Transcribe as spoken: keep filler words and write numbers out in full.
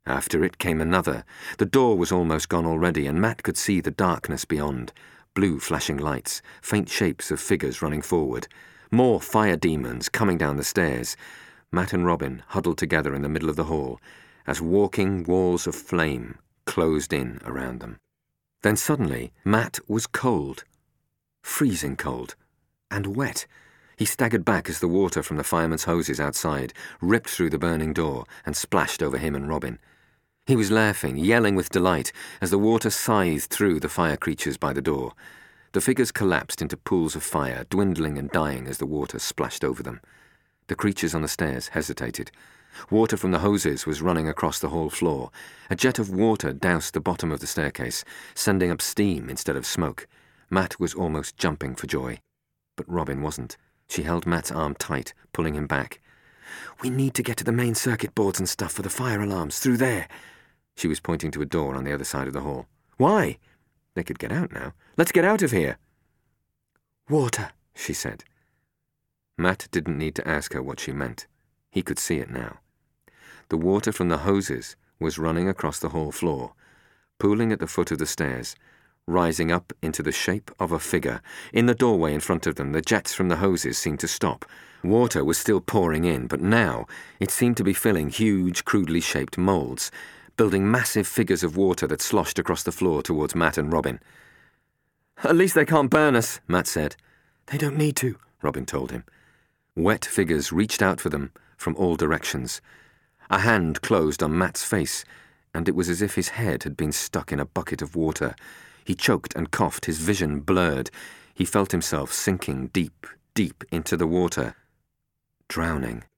After it came another. The door was almost gone already, and Matt could see the darkness beyond. Blue flashing lights, faint shapes of figures running forward. More fire demons coming down the stairs. Matt and Robin huddled together in the middle of the hall as walking walls of flame closed in around them. Then suddenly, Matt was cold. Freezing cold. And wet. He staggered back as the water from the firemen's hoses outside ripped through the burning door and splashed over him and Robin. He was laughing, yelling with delight as the water scythed through the fire creatures by the door. The figures collapsed into pools of fire, dwindling and dying as the water splashed over them. The creatures on the stairs hesitated. Water from the hoses was running across the hall floor. A jet of water doused the bottom of the staircase, sending up steam instead of smoke. Matt was almost jumping for joy. But Robin wasn't. She held Matt's arm tight, pulling him back. "We need to get to the main circuit boards and stuff for the fire alarms, through there." She was pointing to a door on the other side of the hall. "Why?" They could get out now. "Let's get out of here." "Water," she said. Matt didn't need to ask her what she meant. He could see it now. The water from the hoses was running across the hall floor, pooling at the foot of the stairs, rising up into the shape of a figure. In the doorway in front of them, the jets from the hoses seemed to stop. Water was still pouring in, but now it seemed to be filling huge, crudely shaped molds, building massive figures of water that sloshed across the floor towards Matt and Robin. "At least they can't burn us," Matt said. "They don't need to," Robin told him. Wet figures reached out for them from all directions. A hand closed on Matt's face, and it was as if his head had been stuck in a bucket of water. He choked and coughed, his vision blurred. He felt himself sinking deep, deep into the water, drowning.